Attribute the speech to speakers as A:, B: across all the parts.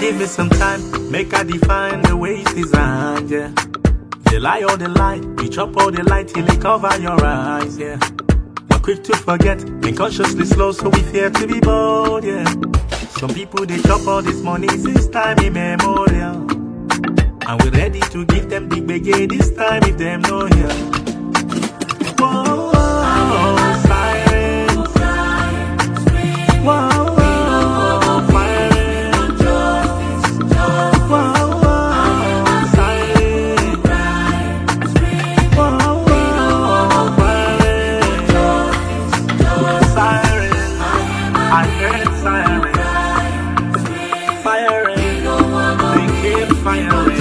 A: give me some time, make I define the way it's designed, yeah. The lie or the light, we chop all the light till it cover your eyes, yeah. Not quick to forget, unconsciously slow, so we fear to be bold, yeah. Some people they chop all this money since time immemorial, and we're ready to give them big begay this time if them no here. Whoa, whoa, silence. Whoa, whoa, silence. Whoa, whoa, silence. Whoa, whoa, silence. Siren, I heard siren. Firing, they keep firing.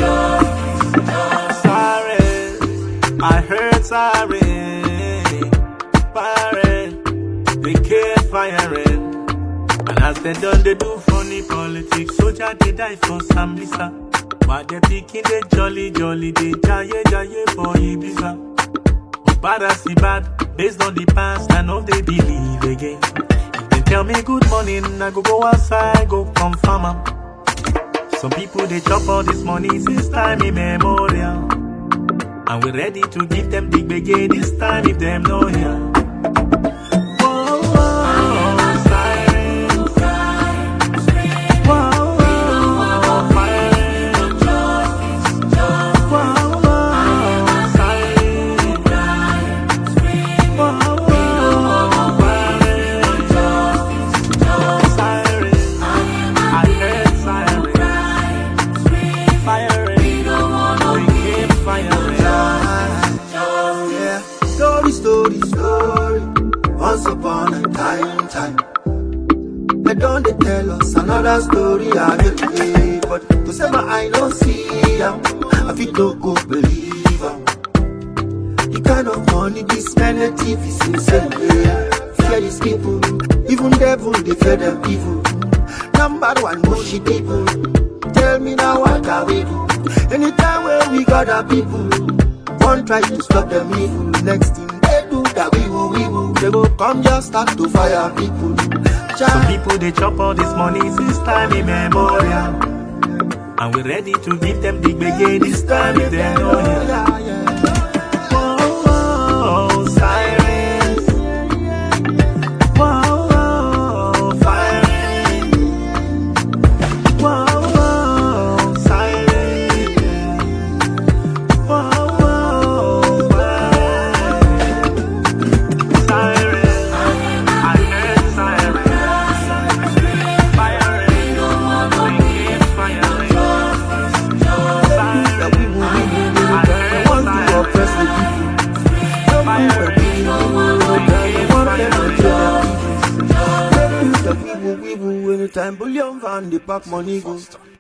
A: Siren, I heard siren. Firing, they keep firing. And as they done, they do funny politics. Soldier, they die for Sambisa. While they picking, they jolly, they jaye for Ibiza. But bad as the bad, based on the past, I know they believe again. If they tell me good morning, I go outside, go confirm 'em. Some people they chop all this money since time immemorial, and we're ready to give them big begay this time if them no here. Whoa, whoa, silence. Whoa, whoa, silence. Whoa, whoa, silence. Whoa, whoa, silence. Siren, I heard siren. Firing, we keep firing.
B: Yeah. Story. Once upon a time. They don't they tell us another story again. But to say my I don't see them, I feel no go believe them. The kind of money this relative is insane. Fear these people, even devil they fear them evil. Number one, mushy people. Tell me now what can we do? Anytime where we got our people, one try to stop them evil. Next thing they do that we will. They go come just start to fire people.
A: Some people they chop all this money since time immemorial, and we're ready to give them big begay this time if they know here. Whoa, whoa, silence. Whoa, whoa, firing. Whoa, whoa, silence. Whoa, whoa, siren. I heard siren. Firing, we keep firing. Siren, I heard siren. Firing, we keep firing.
B: Anytime bullion van the pack money goes.